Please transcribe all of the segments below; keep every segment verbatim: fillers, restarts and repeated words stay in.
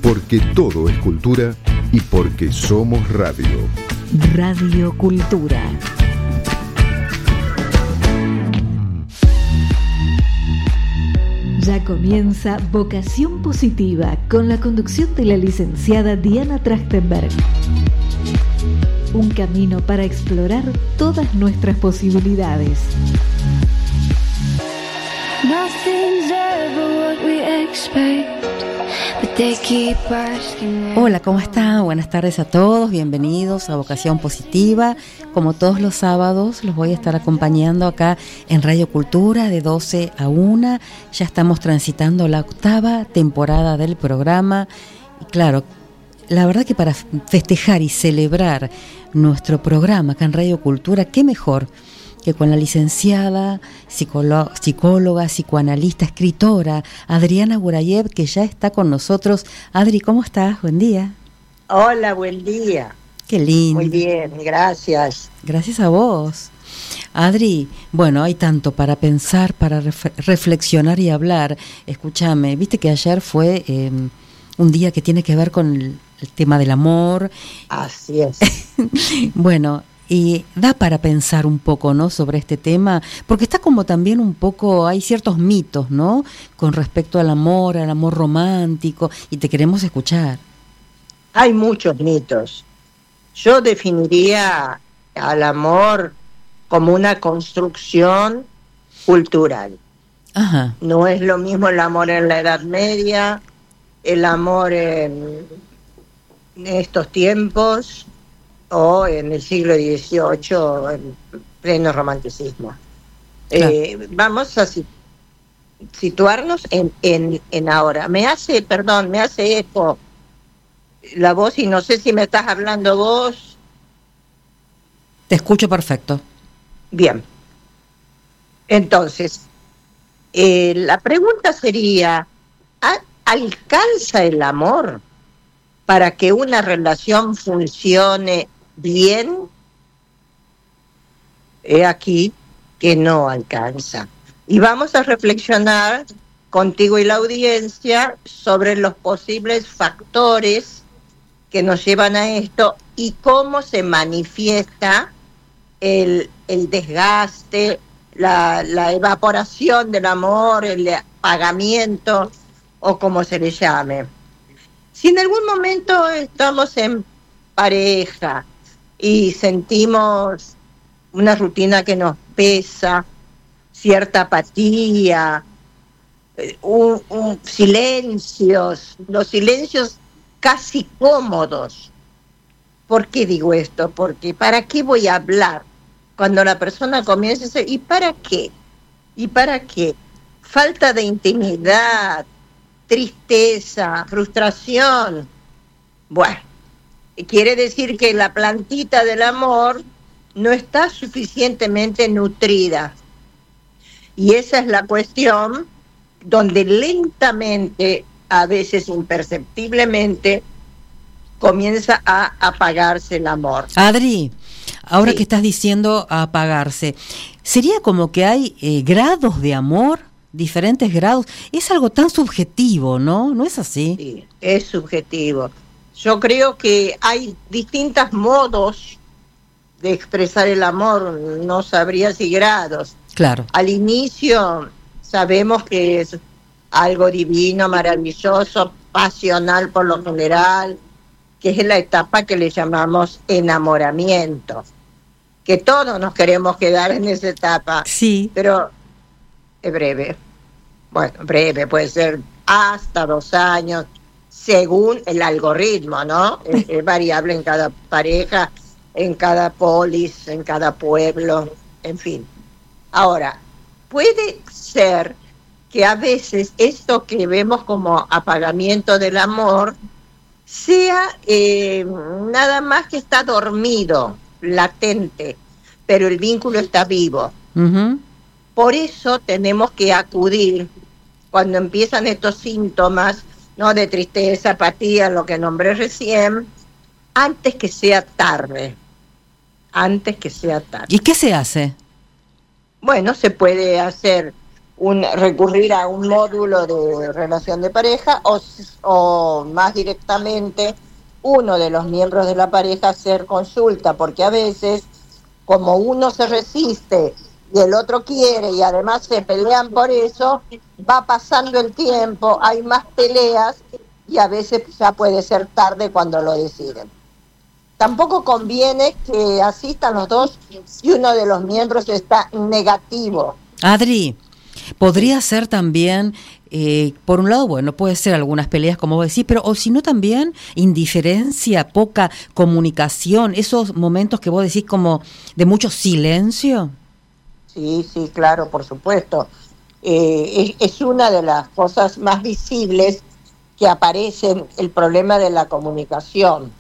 porque todo es cultura y porque somos radio. Radio Cultura. Ya comienza Vocación Positiva con la conducción de la licenciada Diana Trachtenberg. Un camino para explorar todas nuestras posibilidades. Hola, ¿cómo están? Buenas tardes a todos, bienvenidos a Vocación Positiva. Como todos los sábados, los voy a estar acompañando acá en Radio Cultura de doce a una. Ya estamos transitando la octava temporada del programa. Y claro, la verdad que para festejar y celebrar nuestro programa acá en Radio Cultura, qué mejor que con la licenciada, psicóloga, psicóloga, psicoanalista, escritora, Adriana Burayev, que ya está con nosotros. Adri, ¿cómo estás? Buen día. Hola, buen día. Qué lindo. Muy bien, gracias. Gracias a vos. Adri, bueno, hay tanto para pensar, para ref- reflexionar y hablar. Escúchame, viste que ayer fue eh, un día que tiene que ver con el, el tema del amor. Así es. Bueno, y da para pensar un poco, ¿no?, sobre este tema, porque está como también un poco, hay ciertos mitos, ¿no?, con respecto al amor, al amor romántico, y te queremos escuchar. Hay muchos mitos. Yo definiría al amor como una construcción cultural. Ajá. No es lo mismo el amor en la Edad Media, el amor en estos tiempos, o en el siglo dieciocho, en pleno romanticismo. Claro. Eh, vamos a situarnos en, en, en ahora. Me hace, perdón, me hace eco la voz y no sé si me estás hablando vos. Te escucho perfecto. Bien. Entonces, eh, la pregunta sería, ¿alcanza el amor para que una relación funcione bien? He aquí que no alcanza. Y vamos a reflexionar contigo y la audiencia sobre los posibles factores que nos llevan a esto y cómo se manifiesta el, el desgaste, la, la evaporación del amor, el apagamiento o como se le llame. Si en algún momento estamos en pareja y sentimos una rutina que nos pesa, cierta apatía, un, un silencios, los silencios casi cómodos. ¿Por qué digo esto? Porque ¿para qué voy a hablar? Cuando la persona comienza a decir, ¿y para qué? ¿Y para qué? Falta de intimidad, tristeza, frustración. Bueno, quiere decir que la plantita del amor no está suficientemente nutrida. Y esa es la cuestión donde lentamente, a veces imperceptiblemente, comienza a apagarse el amor. Adri, ahora sí. que estás diciendo a apagarse, ¿sería como que hay eh, grados de amor? Diferentes grados, es algo tan subjetivo, ¿no? ¿No es así? Sí, es subjetivo. Yo creo que hay distintos modos de expresar el amor, no sabría si grados. Claro. Al inicio sabemos que es algo divino, maravilloso, pasional por lo general, que es la etapa que le llamamos enamoramiento, que todos nos queremos quedar en esa etapa. Sí. Pero es breve, bueno, breve, puede ser hasta dos años, según el algoritmo, ¿no? Es, es variable en cada pareja, en cada polis, en cada pueblo, en fin. Ahora, puede ser que a veces esto que vemos como apagamiento del amor sea eh, nada más que está dormido, latente, pero el vínculo está vivo. Uh-huh. Por eso tenemos que acudir cuando empiezan estos síntomas, ¿no?, de tristeza, apatía, lo que nombré recién, antes que sea tarde. Antes que sea tarde. ¿Y qué se hace? Bueno, se puede hacer un, recurrir a un módulo de relación de pareja o, o más directamente uno de los miembros de la pareja hacer consulta, porque a veces como uno se resiste y el otro quiere y además se pelean por eso, va pasando el tiempo, hay más peleas y a veces ya puede ser tarde cuando lo deciden. Tampoco conviene que asistan los dos si uno de los miembros está negativo. Adri, podría ser también, eh, por un lado, bueno, puede ser algunas peleas, como vos decís, pero o si no también indiferencia, poca comunicación, esos momentos que vos decís como de mucho silencio. Sí, sí, claro, por supuesto. Eh, es, es una de las cosas más visibles que aparecen, el problema de la comunicación.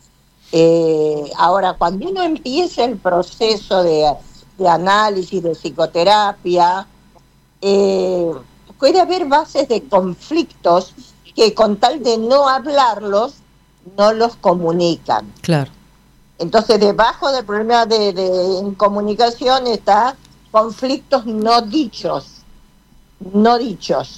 Eh, ahora, cuando uno empieza el proceso de, de análisis, de psicoterapia, eh, puede haber bases de conflictos que con tal de no hablarlos, no los comunican. Claro. Entonces, debajo del problema de, de en comunicación está conflictos no dichos, no dichos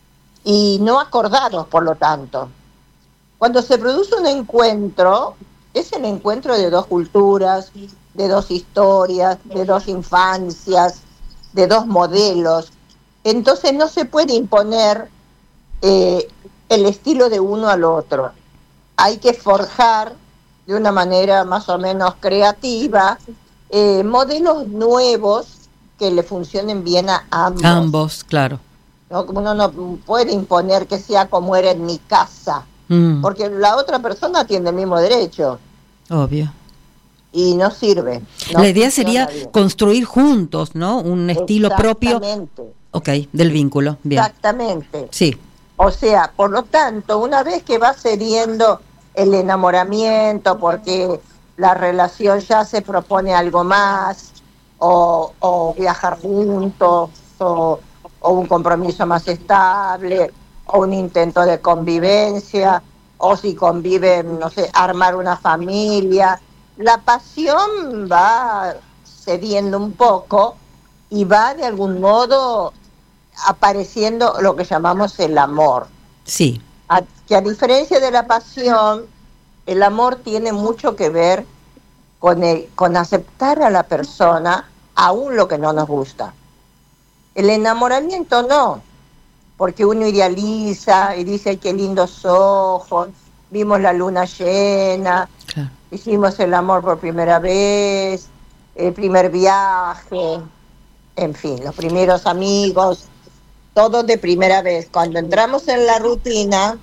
y no acordados, por lo tanto. Cuando se produce un encuentro, es el encuentro de dos culturas, de dos historias, de dos infancias, de dos modelos. Entonces no se puede imponer eh, el estilo de uno al otro. Hay que forjar de una manera más o menos creativa eh, modelos nuevos que le funcionen bien a ambos. Ambos, claro. ¿No? Uno no puede imponer que sea como era en mi casa, mm. porque la otra persona tiene el mismo derecho. Obvio. Y no sirve. No la idea sería bien. Construir juntos, ¿no? Un estilo propio. Ok, del vínculo. Bien. Exactamente. Sí. O sea, por lo tanto, una vez que va cediendo el enamoramiento, porque la relación ya se propone algo más, o, o viajar juntos, o, o un compromiso más estable, o un intento de convivencia, o si conviven, no sé, armar una familia, la pasión va cediendo un poco y va de algún modo apareciendo lo que llamamos el amor. Sí. A, que a diferencia de la pasión, el amor tiene mucho que ver con, el, con aceptar a la persona aún lo que no nos gusta. El enamoramiento no, porque uno idealiza y dice, qué lindos ojos, vimos la luna llena, claro. Hicimos el amor por primera vez, el primer viaje, en fin, los primeros amigos, todo de primera vez. Cuando entramos en la rutina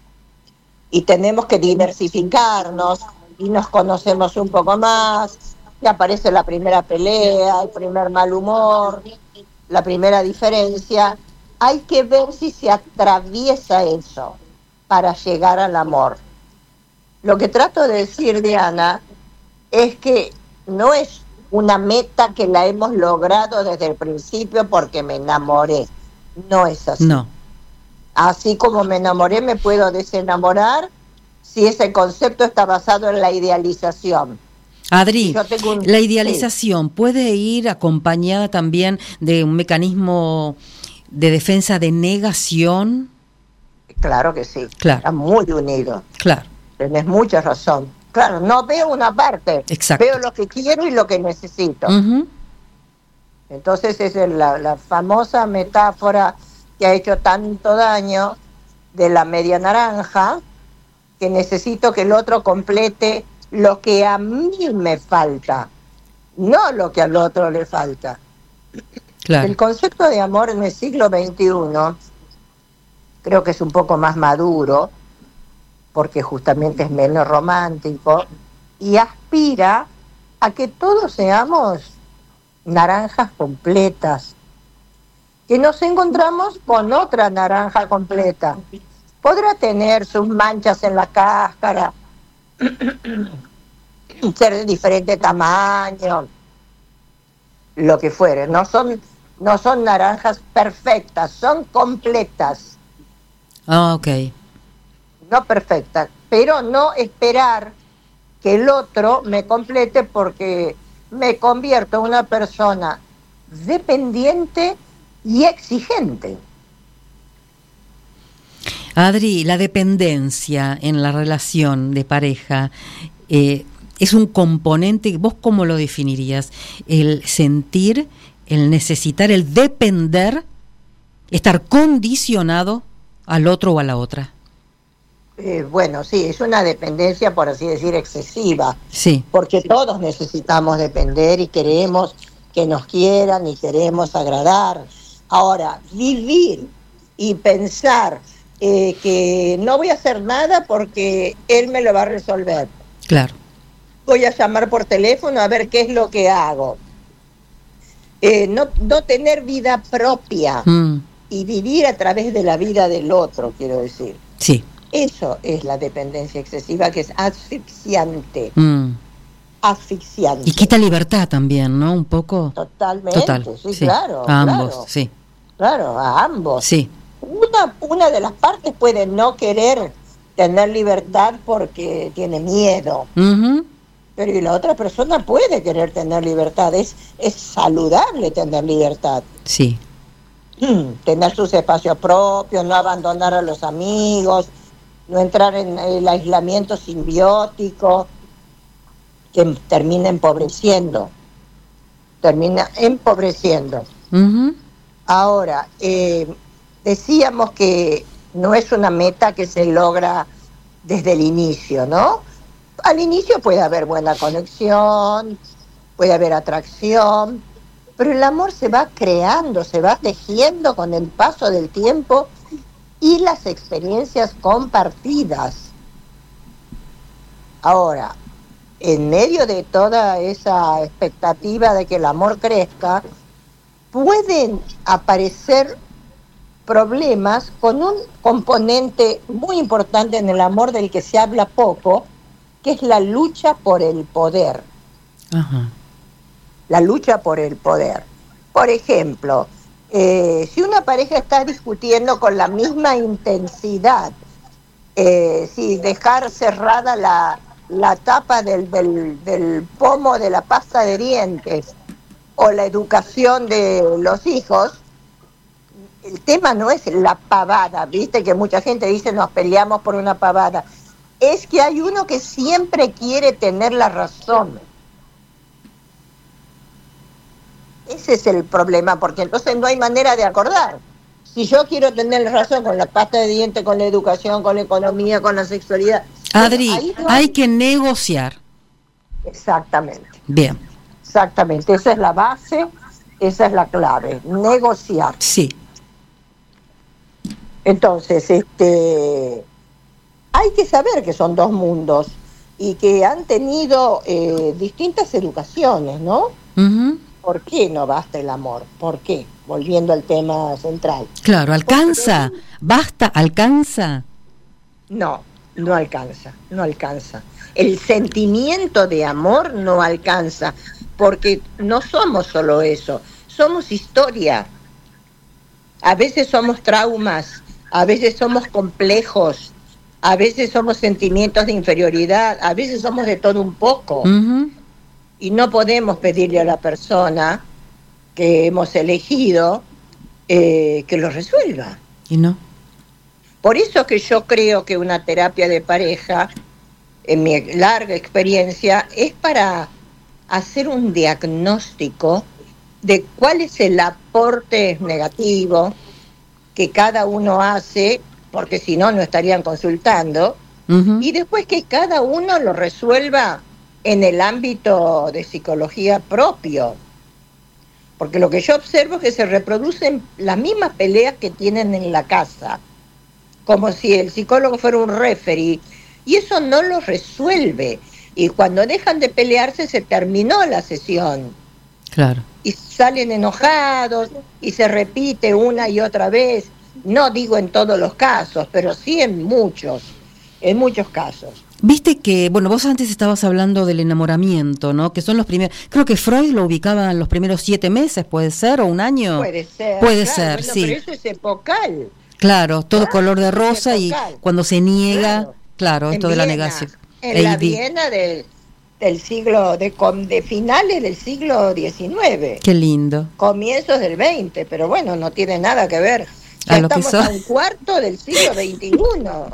y tenemos que diversificarnos y nos conocemos un poco más, y aparece la primera pelea, el primer mal humor, la primera diferencia, hay que ver si se atraviesa eso para llegar al amor. Lo que trato de decir, Diana, es que no es una meta que la hemos logrado desde el principio porque me enamoré. No es así. No. Así como me enamoré, me puedo desenamorar si ese concepto está basado en la idealización. Adri, un... la idealización sí. puede ir acompañada también de un mecanismo de defensa de negación. Claro que sí. Claro. Está muy unido. Claro. Tenés mucha razón. Claro, no veo una parte. Exacto. Veo lo que quiero y lo que necesito. Uh-huh. Entonces es la, la famosa metáfora que ha hecho tanto daño de la media naranja, que necesito que el otro complete lo que a mí me falta, no lo que al otro le falta. Claro. El concepto de amor en el siglo veintiuno creo que es un poco más maduro, porque justamente es menos romántico, y aspira a que todos seamos naranjas completas, que nos encontramos con otra naranja completa. Podrá tener sus manchas en la cáscara, ser de diferente tamaño, lo que fuere. No son, no son naranjas perfectas, son completas. Ah, ok. No perfectas, pero no esperar que el otro me complete porque me convierto en una persona dependiente y exigente. Adri, la dependencia en la relación de pareja eh, es un componente, ¿vos cómo lo definirías? El sentir, el necesitar, el depender, estar condicionado al otro o a la otra. Eh, bueno, sí, es una dependencia, por así decir, excesiva. Sí. Porque todos necesitamos depender y queremos que nos quieran y queremos agradar. Ahora, vivir y pensar eh, que no voy a hacer nada porque él me lo va a resolver. Claro. Voy a llamar por teléfono a ver qué es lo que hago. Eh, no, no tener vida propia Mm. y vivir a través de la vida del otro, quiero decir. Sí. Eso es la dependencia excesiva, que es asfixiante. Mm. Asfixiante. Y quita libertad también, ¿no? Un poco. Totalmente, Total. sí, claro. A ambos, claro, sí. Claro, a ambos. Sí. Una, una de las partes puede no querer tener libertad porque tiene miedo, Uh-huh. pero y la otra persona puede querer tener libertad. Es, es saludable tener libertad. Sí. Tener sus espacios propios, no abandonar a los amigos, no entrar en el aislamiento simbiótico que termina empobreciendo, termina empobreciendo. Uh-huh. Ahora, eh, decíamos que no es una meta que se logra desde el inicio, ¿no? Al inicio puede haber buena conexión, puede haber atracción, pero el amor se va creando, se va tejiendo con el paso del tiempo y las experiencias compartidas. Ahora, en medio de toda esa expectativa de que el amor crezca, pueden aparecer problemas con un componente muy importante en el amor del que se habla poco, que es la lucha por el poder. Ajá. La lucha por el poder. Por ejemplo, eh, si una pareja está discutiendo con la misma intensidad, eh, si dejar cerrada la, la tapa del, del, del pomo de la pasta de dientes o la educación de los hijos, el tema no es la pavada, viste que mucha gente dice nos peleamos por una pavada, es que hay uno que siempre quiere tener la razón. Ese es el problema, porque entonces no hay manera de acordar. Si yo quiero tener razón con la pasta de dientes, con la educación, con la economía, con la sexualidad... Adri, bueno, no hay que negociar. Exactamente. Bien. Exactamente, esa es la base, esa es la clave, negociar. Sí. Entonces, este, hay que saber que son dos mundos y que han tenido eh, distintas educaciones, ¿no? Uh-huh. ¿Por qué no basta el amor? ¿Por qué? Volviendo al tema central. Claro, ¿alcanza? Porque... ¿Basta? ¿Alcanza? No, no alcanza, no alcanza. El sentimiento de amor no alcanza, porque no somos solo eso, somos historia. A veces somos traumas, a veces somos complejos, a veces somos sentimientos de inferioridad, a veces somos de todo un poco. Uh-huh. Y no podemos pedirle a la persona que hemos elegido eh, que lo resuelva. ¿Y no? Por eso que yo creo que una terapia de pareja, en mi larga experiencia, es para hacer un diagnóstico de cuál es el aporte negativo que cada uno hace, porque si no, no estarían consultando, Uh-huh. y después que cada uno lo resuelva en el ámbito de psicología propio. Porque lo que yo observo es que se reproducen las mismas peleas que tienen en la casa, como si el psicólogo fuera un referee, y eso no lo resuelve. Y cuando dejan de pelearse se terminó la sesión. Claro. Y salen enojados y se repite una y otra vez. No digo en todos los casos, pero sí en muchos, en muchos casos. Viste que, bueno, vos antes estabas hablando del enamoramiento, ¿no? Que son los primeros, creo que Freud lo ubicaba en los primeros siete meses, ¿puede ser? ¿O un año? Puede ser. Puede claro, ser, bueno, sí. Pero eso es epocal. Claro, todo Claro, color de rosa es y epocal. cuando se niega, Claro. claro, esto En de la Viena, negación. En la A D. Viena del, del siglo, de, de finales del siglo diecinueve. Qué lindo. Comienzos del veinte, pero bueno, no tiene nada que ver. Ya a lo estamos que a un cuarto del siglo veintiuno.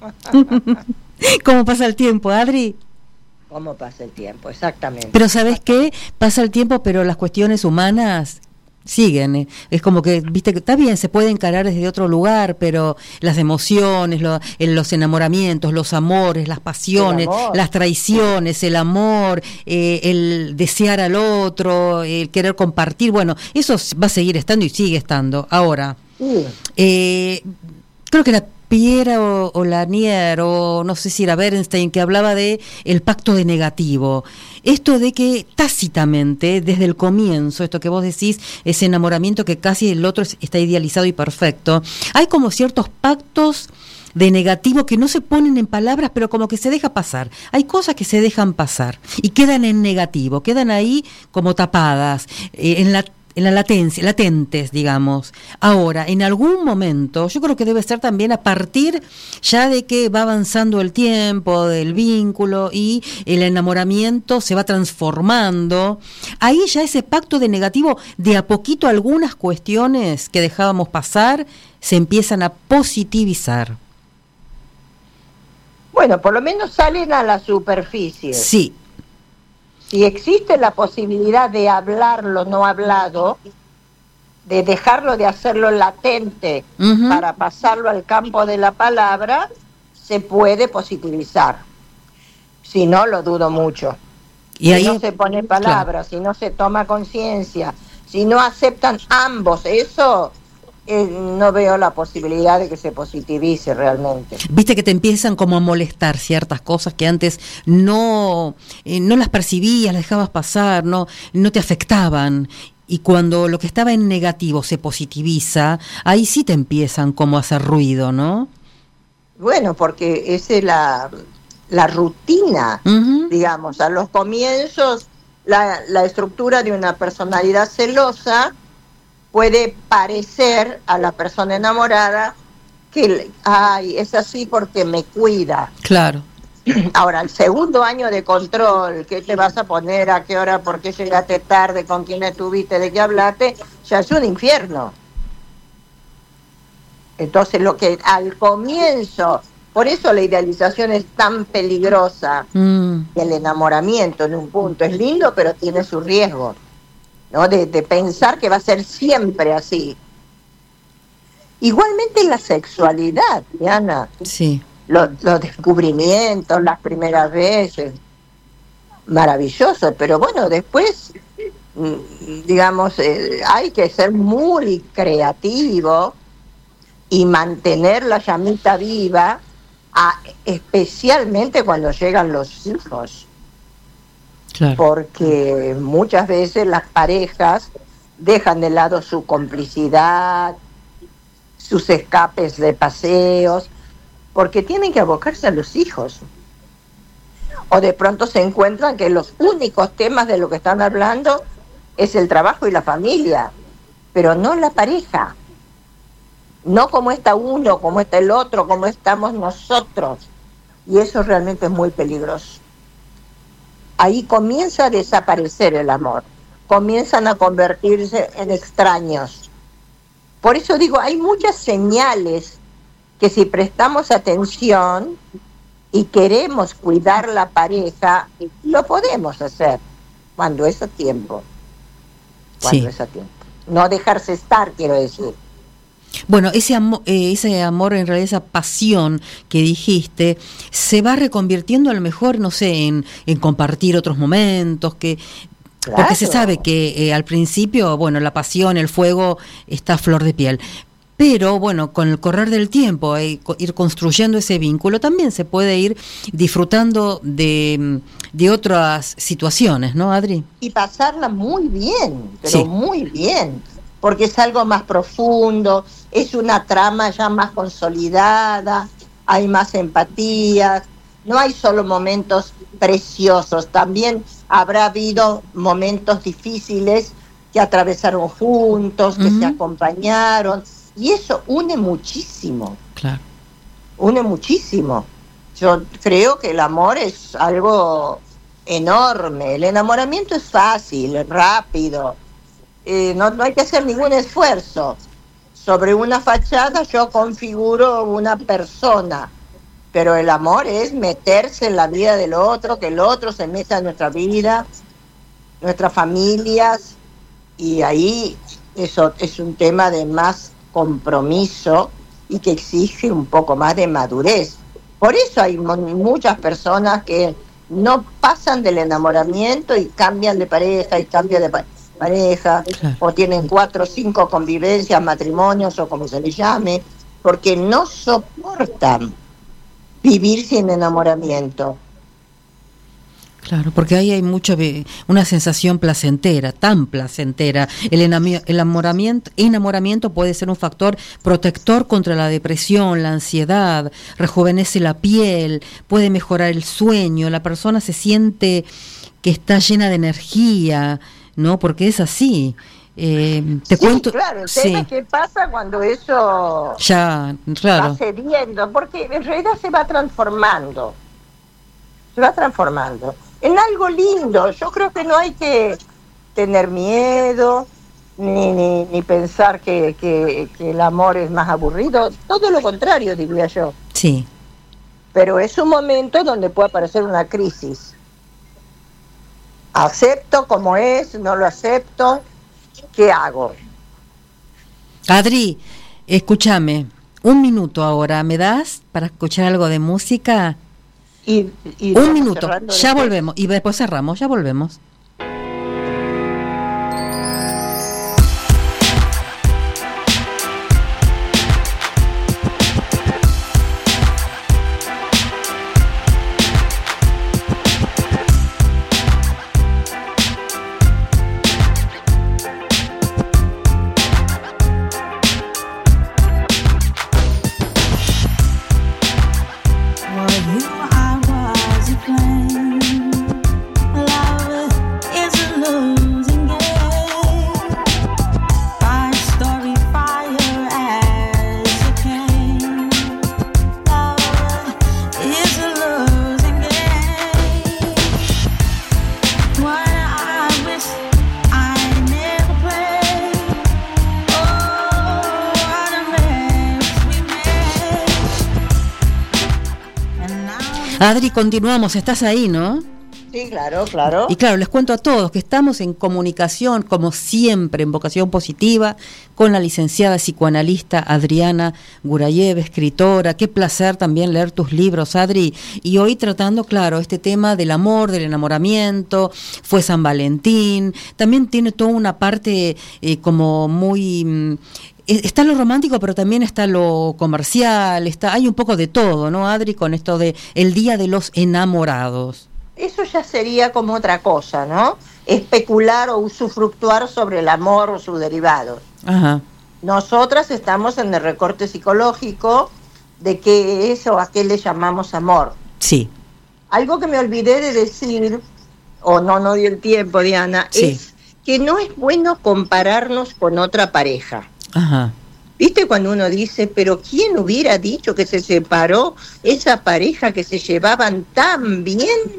¿Cómo pasa el tiempo, Adri? ¿Cómo pasa el tiempo? Exactamente. Pero ¿sabes qué? Pasa el tiempo, pero las cuestiones humanas siguen. ¿eh? Es como que, viste, que está bien, se puede encarar desde otro lugar, pero las emociones, lo, el, los enamoramientos, los amores, las pasiones, las traiciones, el amor, eh, el desear al otro, el querer compartir, bueno, eso va a seguir estando y sigue estando. Ahora, sí. eh, creo que la Pierre o, o Lanier, o no sé si era Bernstein, que hablaba de el pacto de negativo. Esto de que tácitamente, desde el comienzo, esto que vos decís, ese enamoramiento que casi el otro está idealizado y perfecto, hay como ciertos pactos de negativo que no se ponen en palabras, pero como que se deja pasar. Hay cosas que se dejan pasar y quedan en negativo, quedan ahí como tapadas, eh, en la en la latencia, latentes, digamos. Ahora, en algún momento, yo creo que debe ser también a partir ya de que va avanzando el tiempo, del vínculo y el enamoramiento se va transformando, ahí ya ese pacto de negativo, de a poquito algunas cuestiones que dejábamos pasar, se empiezan a positivizar. Bueno, por lo menos salen a la superficie. Sí. Si existe la posibilidad de hablarlo no hablado, de dejarlo de hacerlo latente uh-huh. para pasarlo al campo de la palabra, se puede positivizar. Si no, lo dudo mucho. Y si ahí no se pone palabras, claro. si no se toma conciencia, si no aceptan ambos eso, eh, no veo la posibilidad de que se positivice realmente. Viste que te empiezan como a molestar ciertas cosas que antes no eh, no las percibías, las dejabas pasar, no no te afectaban, y cuando lo que estaba en negativo se positiviza, ahí sí te empiezan como a hacer ruido, ¿no? Bueno, porque esa es la la rutina, uh-huh. digamos, a los comienzos la la estructura de una personalidad celosa puede parecer a la persona enamorada que, ay, es así porque me cuida. Claro. Ahora, el segundo año de control, ¿qué te vas a poner? ¿A qué hora? ¿Por qué llegaste tarde? ¿Con quién estuviste? ¿De qué hablaste? Ya es un infierno. Entonces, lo que al comienzo, por eso la idealización es tan peligrosa, mm. el enamoramiento en un punto es lindo, pero tiene su riesgo. ¿no? De, de pensar que va a ser siempre así. Igualmente la sexualidad, Diana. Sí. Los, los descubrimientos, las primeras veces, maravilloso, pero bueno, después, digamos, eh, hay que ser muy creativo y mantener la llamita viva, a, especialmente cuando llegan los hijos. Claro. Porque muchas veces las parejas dejan de lado su complicidad, sus escapes de paseos, porque tienen que abocarse a los hijos. O de pronto se encuentran que los únicos temas de lo que están hablando es el trabajo y la familia, pero no la pareja. No cómo está uno, cómo está el otro, cómo estamos nosotros. Y eso realmente es muy peligroso. Ahí comienza a desaparecer el amor, comienzan a convertirse en extraños. Por eso digo, hay muchas señales que si prestamos atención y queremos cuidar la pareja, lo podemos hacer cuando es a tiempo. Cuando sí. es a tiempo. No dejarse estar, quiero decir. Bueno, ese amor, eh, ese amor, en realidad esa pasión que dijiste, se va reconvirtiendo a lo mejor, no sé, en, en compartir otros momentos, que claro. porque se sabe que eh, al principio, bueno, la pasión, el fuego está a flor de piel. Pero bueno, con el correr del tiempo, eh, ir construyendo ese vínculo, también se puede ir disfrutando de, de otras situaciones, ¿no, Adri? Y pasarla muy bien, pero sí. muy bien, porque es algo más profundo, es una trama ya más consolidada, hay más empatía, no hay solo momentos preciosos, también habrá habido momentos difíciles que atravesaron juntos, que uh-huh. se acompañaron. Y eso une muchísimo. Claro. Une muchísimo. Yo creo que el amor es algo enorme. El enamoramiento es fácil, es rápido, eh, no, no hay que hacer ningún esfuerzo. Sobre una fachada yo configuro una persona, pero el amor es meterse en la vida del otro, que el otro se meta en nuestra vida, nuestras familias, y ahí eso es un tema de más compromiso y que exige un poco más de madurez. Por eso hay muchas personas que no pasan del enamoramiento y cambian de pareja y cambian de pa- pareja, claro. O tienen cuatro o cinco convivencias, matrimonios o como se les llame, porque no soportan vivir sin enamoramiento. Claro, porque ahí hay mucho, una sensación placentera, tan placentera. El enamoramiento, enamoramiento puede ser un factor protector contra la depresión, la ansiedad, rejuvenece la piel, puede mejorar el sueño, la persona se siente que está llena de energía, ¿no? Porque es así. Eh, te sí, cuento. Claro, el sí. tema es qué pasa cuando eso ya, claro. va cediendo, porque en realidad se va transformando, se va transformando en algo lindo. Yo creo que no hay que tener miedo, ni, ni, ni pensar que, que, que el amor es más aburrido, todo lo contrario, diría yo. Sí. Pero es un momento donde puede aparecer una crisis. Acepto como es, no lo acepto, ¿qué hago? Adri, escúchame, un minuto ahora, ¿me das para escuchar algo de música? Y, y un minuto, ya después. volvemos, y después cerramos, ya volvemos. Adri, continuamos, estás ahí, ¿no? Sí, claro, claro. Y claro, les cuento a todos que estamos en comunicación, como siempre, en Vocación Positiva, con la licenciada psicoanalista Adriana Gurayeva, escritora. Qué placer también leer tus libros, Adri. Y hoy tratando, claro, este tema del amor, del enamoramiento, fue San Valentín, también tiene toda una parte eh, como muy... Está lo romántico, pero también está lo comercial, está, hay un poco de todo, ¿no, Adri? Con esto de el Día de los Enamorados. Eso ya sería como otra cosa, ¿no? Especular o usufructuar sobre el amor o sus derivados. Ajá. Nosotras estamos en el recorte psicológico de qué es o a qué le llamamos amor. Sí. Algo que me olvidé de decir, o no, no di el tiempo, Diana, sí. Es que no es bueno compararnos con otra pareja. Ajá. ¿Viste cuando uno dice, pero quién hubiera dicho que se separó esa pareja que se llevaban tan bien?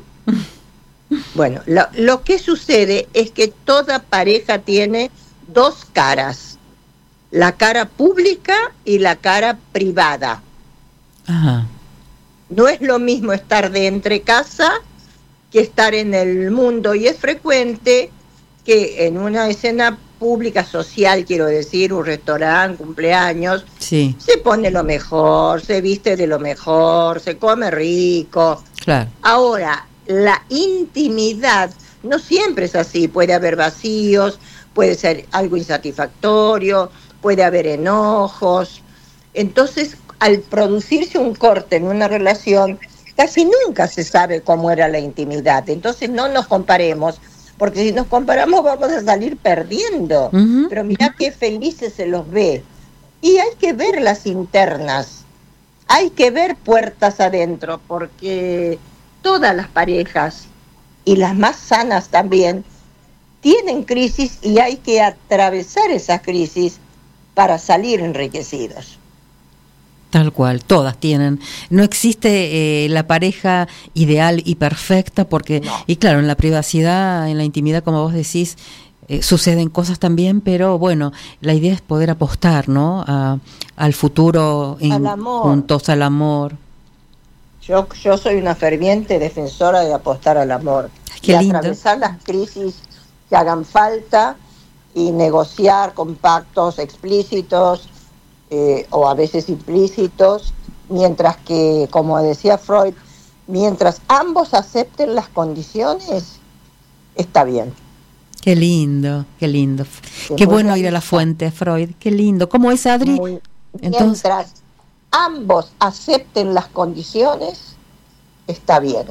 Bueno, lo, lo que sucede es que toda pareja tiene dos caras, la cara pública y la cara privada. Ajá. No es lo mismo estar de entre casa que estar en el mundo, y es frecuente que en una escena pública, social, quiero decir, un restaurante, cumpleaños, sí. Se pone lo mejor, se viste de lo mejor, se come rico. Claro. Ahora, la intimidad no siempre es así, puede haber vacíos, puede ser algo insatisfactorio, puede haber enojos. Entonces, al producirse un corte en una relación, casi nunca se sabe cómo era la intimidad. Entonces, no nos comparemos, porque si nos comparamos vamos a salir perdiendo. Uh-huh. Pero mirá qué felices se los ve. Y hay que ver las internas, hay que ver puertas adentro, porque todas las parejas, y las más sanas también, tienen crisis y hay que atravesar esas crisis para salir enriquecidos. Tal cual, todas tienen. No existe eh, la pareja ideal y perfecta porque, no. Y claro, en la privacidad, en la intimidad, como vos decís, eh, suceden cosas también, pero bueno, la idea es poder apostar, ¿no? A, al futuro, en, al amor. juntos al amor. Yo, yo soy una ferviente defensora de apostar al amor. Qué de lindo. Atravesar las crisis que hagan falta y negociar con pactos explícitos eh, o a veces implícitos, mientras que, como decía Freud, mientras ambos acepten las condiciones, está bien. Qué lindo, qué lindo. Qué Qué bueno buena ir a la lista. fuente, Freud. Qué lindo. ¿Cómo es, Adri? Muy- Entonces, mientras ambos acepten las condiciones, está bien.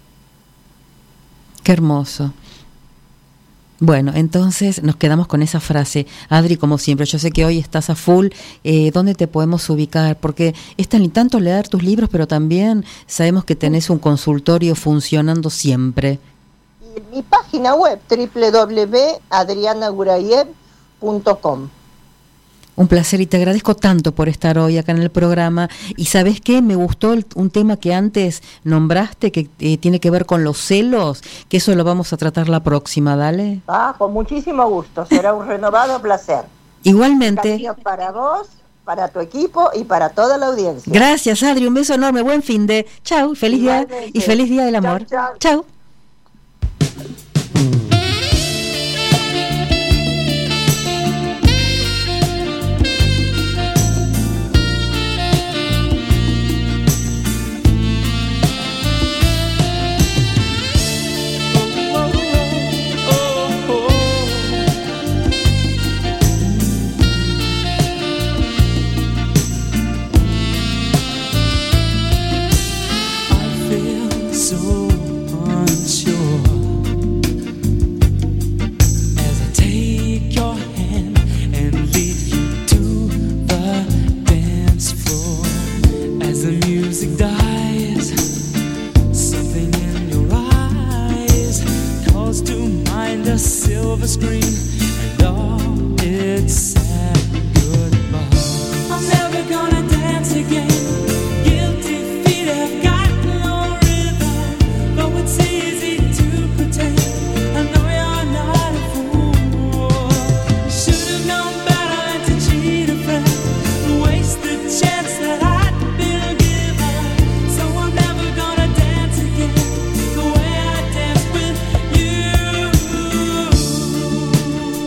qué hermoso. Bueno, entonces nos quedamos con esa frase. Adri, como siempre, yo sé que hoy estás a full. Eh, ¿Dónde te podemos ubicar? Porque es tan y tanto leer tus libros, pero también sabemos que tenés un consultorio funcionando siempre. Y en mi página web, doble u doble u doble u punto adriana gurayev punto com. Un placer y te agradezco tanto por estar hoy acá en el programa. Y ¿sabés qué? Me gustó el, un tema que antes nombraste, que eh, tiene que ver con los celos, que eso lo vamos a tratar la próxima, dale. Ah, con muchísimo gusto, será un renovado placer. Igualmente. Gracias para vos, para tu equipo y para toda la audiencia. Gracias, Adri, un beso enorme, buen fin de. Chau, feliz día Igualmente. y feliz día del amor. Chau, chau. Chau. Silver screen and all its sad goodbye. I'm never gonna dance again. Guilty feet have got no rhythm. Though it's easy to pretend, I know you're not a fool. Should've known better than to cheat a friend, waste the chance that I'd been given. So I'm never gonna dance again the way I danced with you.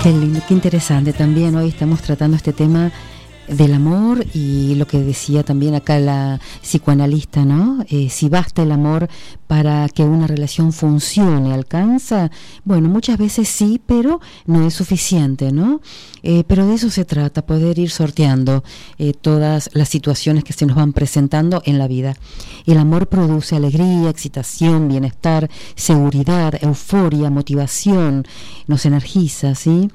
Qué lindo, qué interesante también. Hoy estamos tratando este tema del amor y lo que decía también acá la psicoanalista, ¿no? Eh, si basta el amor para que una relación funcione, ¿alcanza? Bueno, muchas veces sí, pero no es suficiente, ¿no? Eh, pero de eso se trata, poder ir sorteando eh, todas las situaciones que se nos van presentando en la vida. El amor produce alegría, excitación, bienestar, seguridad, euforia, motivación, nos energiza, ¿sí?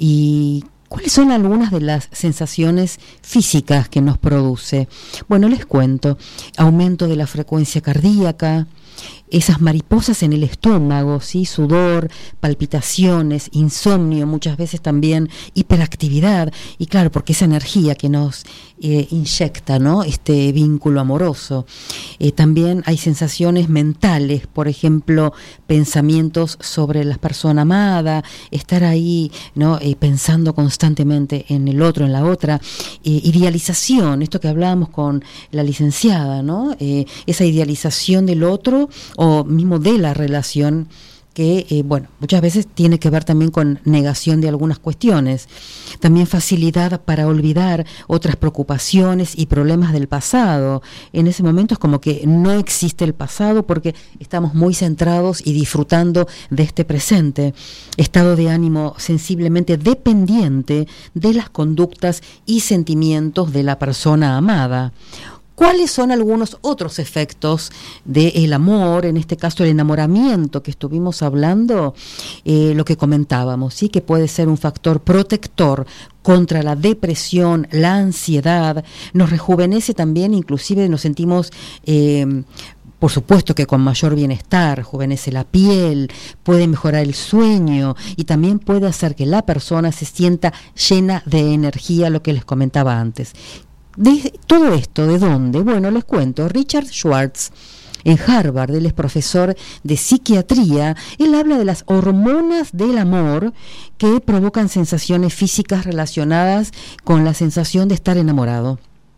Y ¿cuáles son algunas de las sensaciones físicas que nos produce? Bueno, les cuento. Aumento de la frecuencia cardíaca, esas mariposas en el estómago, ¿sí? Sudor, palpitaciones, insomnio, muchas veces también hiperactividad, y claro, porque esa energía que nos eh, inyecta, ¿no? Este vínculo amoroso. Eh, también hay sensaciones mentales, por ejemplo, pensamientos sobre la persona amada, estar ahí, ¿no? Eh, pensando constantemente en el otro, en la otra. Eh, idealización, esto que hablábamos con la licenciada, ¿no? Eh, esa idealización del otro o mismo de la relación que, eh, bueno, muchas veces tiene que ver también con negación de algunas cuestiones. También facilidad para olvidar otras preocupaciones y problemas del pasado. En ese momento es como que no existe el pasado porque estamos muy centrados y disfrutando de este presente. Estado de ánimo sensiblemente dependiente de las conductas y sentimientos de la persona amada. ¿Cuáles son algunos otros efectos del amor, en este caso el enamoramiento que estuvimos hablando? Eh, lo que comentábamos, ¿sí? Que puede ser un factor protector contra la depresión, la ansiedad, nos rejuvenece también, inclusive nos sentimos... Eh, Por supuesto que con mayor bienestar, rejuvenece la piel, puede mejorar el sueño y también puede hacer que la persona se sienta llena de energía, lo que les comentaba antes. De todo esto, ¿de dónde? Bueno, les cuento. Richard Schwartz, en Harvard, él es profesor de psiquiatría, él habla de las hormonas del amor que provocan sensaciones físicas relacionadas con la sensación de estar enamorado.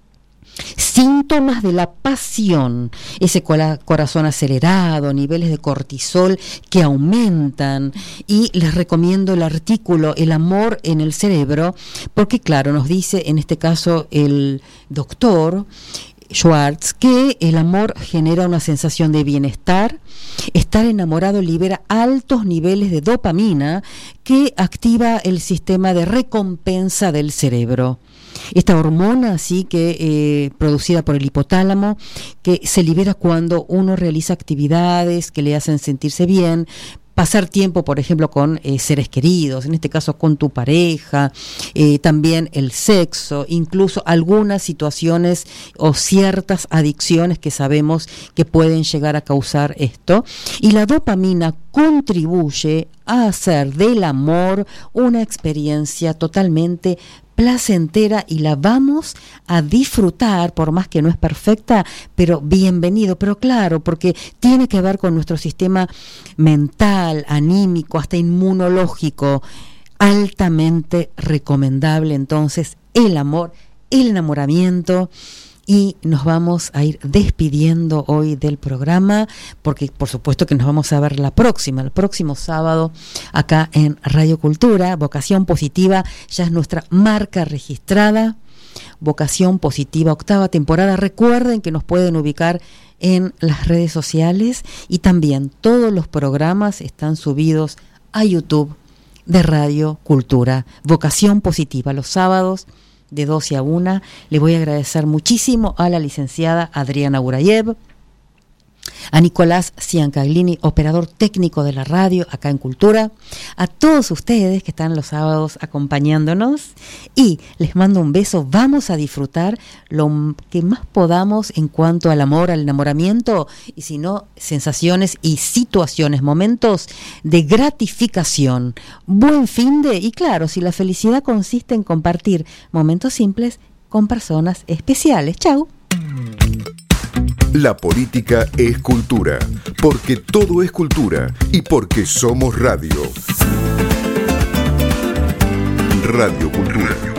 Síntomas de la pasión, ese corazón acelerado, niveles de cortisol que aumentan, y les recomiendo el artículo El amor en el cerebro, porque claro, nos dice en este caso el doctor Schwartz que el amor genera una sensación de bienestar. Estar enamorado libera altos niveles de dopamina que activa el sistema de recompensa del cerebro. Esta hormona, así que eh, producida por el hipotálamo, que se libera cuando uno realiza actividades que le hacen sentirse bien, pasar tiempo, por ejemplo, con eh, seres queridos, en este caso con tu pareja, eh, también el sexo, incluso algunas situaciones o ciertas adicciones que sabemos que pueden llegar a causar esto. Y la dopamina contribuye a hacer del amor una experiencia totalmente placentera y la vamos a disfrutar, por más que no es perfecta, pero bienvenido, pero claro, porque tiene que ver con nuestro sistema mental, anímico, hasta inmunológico, altamente recomendable entonces el amor, el enamoramiento. Y nos vamos a ir despidiendo hoy del programa, porque por supuesto que nos vamos a ver la próxima, el próximo sábado, acá en Radio Cultura. Vocación Positiva ya es nuestra marca registrada. Vocación Positiva, octava temporada. Recuerden que nos pueden ubicar en las redes sociales y también todos los programas están subidos a YouTube de Radio Cultura. Vocación Positiva, los sábados de doce a una. Le voy a agradecer muchísimo a la licenciada Adriana Burayev, a Nicolás Ciancaglini, operador técnico de la radio acá en Cultura, a todos ustedes que están los sábados acompañándonos, y les mando un beso. Vamos a disfrutar lo que más podamos en cuanto al amor, al enamoramiento, y si no, sensaciones y situaciones, momentos de gratificación. Buen fin de, y claro, si la felicidad consiste en compartir momentos simples con personas especiales. Chau. La política es cultura, porque todo es cultura y porque somos radio. Radio Cultura.